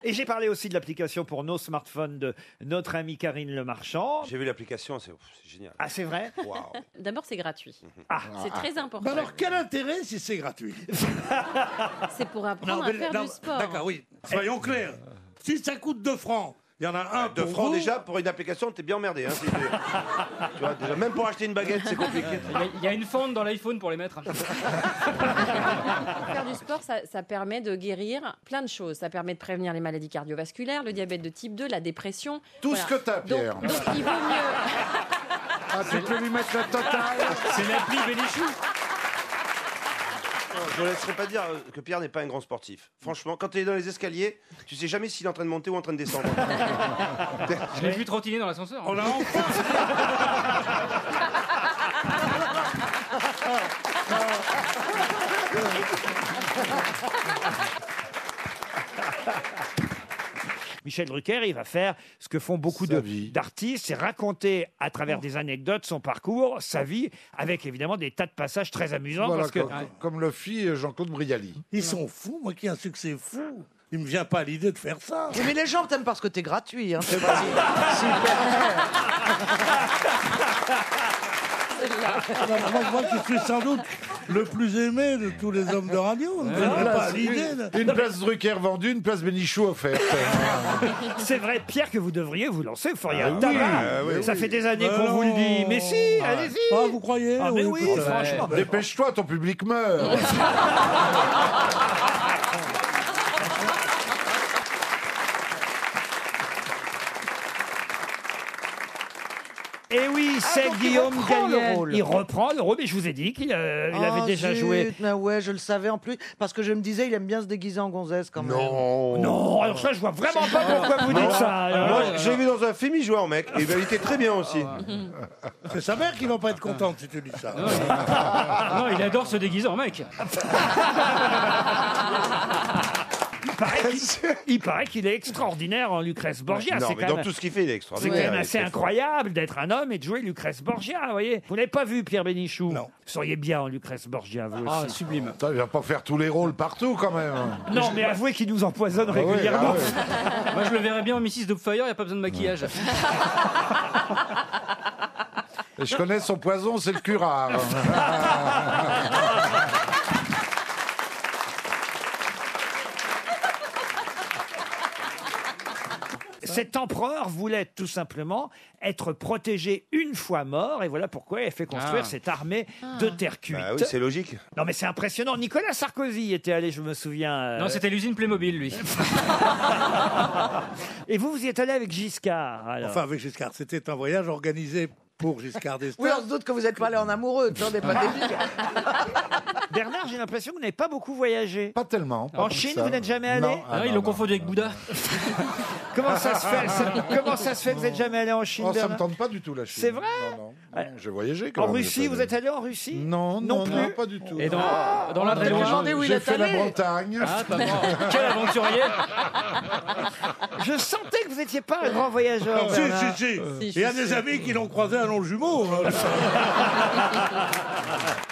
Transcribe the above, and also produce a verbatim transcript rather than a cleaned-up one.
Et j'ai parlé aussi de l'application pour nos smartphones de notre amie Karine Le Marchand. J'ai vu l'application, c'est c'est génial. Ah, c'est vrai? Waouh. D'abord, c'est gratuit. Ah. C'est très important. Bah alors, quel intérêt si c'est gratuit? C'est pour apprendre Non, à mais- faire non, du sport. D'accord, oui. Soyons clairs. Si ça coûte deux francs, il y en a un Deux pour francs vous. déjà, pour une application, t'es bien emmerdé. Hein, si tu vois, déjà, même pour acheter une baguette, c'est compliqué. Il y a- il y a une fente dans l'iPhone pour les mettre. Faire du sport, ça, ça permet de guérir plein de choses. Ça permet de prévenir les maladies cardiovasculaires, le diabète de type deux, la dépression. Tout Voilà. ce que t'as, Pierre. Donc, donc il vaut mieux. Ah, tu peux lui mettre la totale. C'est l'appli Bénichou. Je ne laisserai pas dire que Pierre n'est pas un grand sportif. Franchement, quand tu es dans les escaliers, tu sais jamais s'il est en train de monter ou en train de descendre. Je l'ai vu trottiner dans l'ascenseur. On a enfin... Michel Drucker, il va faire ce que font beaucoup Sa de- vie. d'artistes, c'est raconter à travers des anecdotes son parcours, sa vie, avec évidemment des tas de passages très amusants. Voilà, parce que... comme, comme le fit Jean-Claude Brialy. Ils sont fous, moi qui ai un succès fou. Il me vient pas à l'idée de faire ça. Oui, mais les gens t'aiment parce que t'es gratuit. Hein, c'est pas si- Ah bah, moi, moi qui suis sans doute le plus aimé de tous les hommes de radio. Il me vient pas à l'idée. de- Une place Drucker vendue, une place Bénichou offerte. C'est vrai, Pierre, que vous devriez vous lancer, vous feriez Ah un oui, tabac. ah oui, Ça oui. fait des années Mais qu'on vous le dit. non. Mais si, Ah, allez-y. Ah, vous croyez? Ah, mais oui, écoute, franchement. Dépêche-toi, ton public meurt. Et oui, c'est donc il Guillaume reprend le Gallienne. rôle. Il reprend le rôle, mais je vous ai dit qu'il euh, il Ah, avait déjà zut, joué. mais ouais, je le savais en plus. Parce que je me disais, il aime bien se déguiser en gonzesse quand même. Non. Non, alors ça, je vois vraiment pas pourquoi vous dites ça. alors. Moi, j'ai vu dans un film, il jouait en mec. Et il était très bien aussi. C'est sa mère qui va pas être contente si tu dis ça. Non, il adore se déguiser en mec. Il paraît qu'il- Il paraît qu'il est extraordinaire en Lucrèce Borgia. Non, C'est mais quand dans même- tout ce qu'il fait, il est C'est extraordinaire. quand même il est assez très fort. incroyable d'être un homme et de jouer Lucrèce Borgia, vous voyez. Vous n'avez pas vu Pierre Bénichou? Non. Vous seriez bien en Lucrèce Borgia, vous Ah, aussi. sublime. Attends, il va pas faire tous les rôles partout quand même. Non, mais avouez qu'il nous empoisonne Ah ouais, régulièrement. ah ouais. Moi, je le verrais bien en missus Doubtfire, il n'y a pas besoin de maquillage. Et je connais son poison, c'est le curare. Cet empereur voulait tout simplement être protégé une fois mort, et voilà pourquoi il a fait construire Ah. cette armée de terre cuite. Bah oui, c'est logique. Non, mais c'est impressionnant. Nicolas Sarkozy y était allé, je me souviens. euh, Non, c'était l'usine Playmobil, lui. Et vous, vous y êtes allé avec Giscard, alors. Enfin, avec Giscard, c'était un voyage organisé pour Giscard d'Estaing. Oui, on se doute que vous n'êtes pas allé en amoureux. Tu vois, on n'est pas des Bernard, j'ai l'impression que vous n'avez pas beaucoup voyagé. Pas tellement. pas En comme Chine, ça. vous n'êtes jamais allé? Non, ah Ah, ils non, l'ont non. confondu avec Bouddha. Comment ça se fait ça- Comment ça se fait que vous n'êtes jamais allé en Chine, Oh, ça me Bernard? tente pas du tout la Chine. C'est vrai? Non, non, non, j'ai voyagé quand En même. Russie, j'ai vous pas êtes allé en Russie? Non, Non non, plus. non, pas du tout. Et dans, Ah, dans l'Indre-et-Loire. demandé où il J'ai est fait la allé. Bretagne. Ah, pas moi. Quel aventurier. Je sentais que vous n'étiez pas un grand voyageur. Si, Bernard. si, si. Si, Il y a je des sais. amis qui l'ont croisé à long jumeau. hein.